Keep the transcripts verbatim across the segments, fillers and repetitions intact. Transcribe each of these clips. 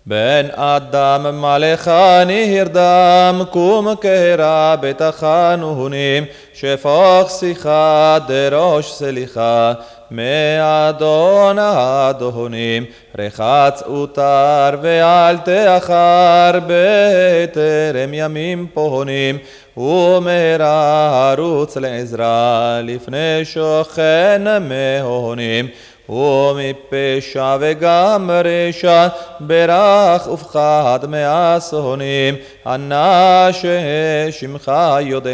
בן אדם מלך נרדם, קום קהרה בתחנונים, שפוך שיחה דרוש סליחה, מאדון האדונים, רחץ ותר ואל תאחר, בטרם ימים פונים, ומהרה הרוץ לעזרה, לפני שוכן מהונים. ומפשע וגם רשע, ברך ופחד מאסונים, ענה ששמך יודע,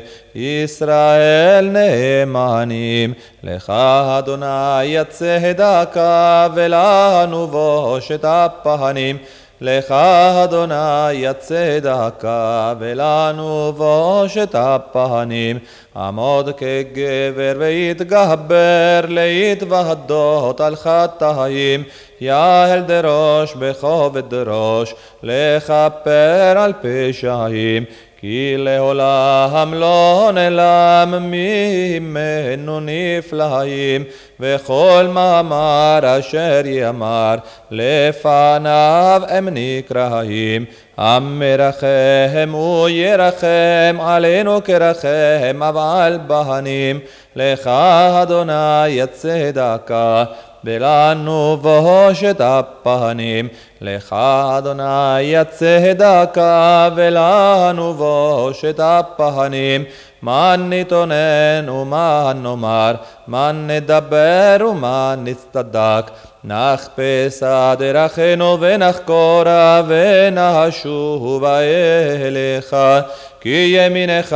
ישראל נאמנים. לך אדוני צדקה, ולנו בושת הפנים. לך אדוני צדקה, ולנו בושת הפנים. עמוד כגבר ויתגבר, להתוודות על חטאים, יהל דרוש בכובד ראש, לכפר על פשעים. כי לעולם לא נעלם ממנו נפלאים, וכל מאמר אשר יאמר לפניו הם נקראים. המרחם הוא ירחם עלינו כרחם אב על בנים. לך אדוני צדקה, ולנו בושת הפנים. לך אדוני צדקה, ולנו בושת הפנים. מן נתונן ומן נאמר, מן נדבר ומן נצטדק. נחפש דרכנו ונחקורה, ונשובה אליך, כי ימינך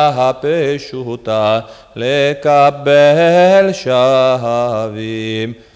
הפשוטה לקבל שבים.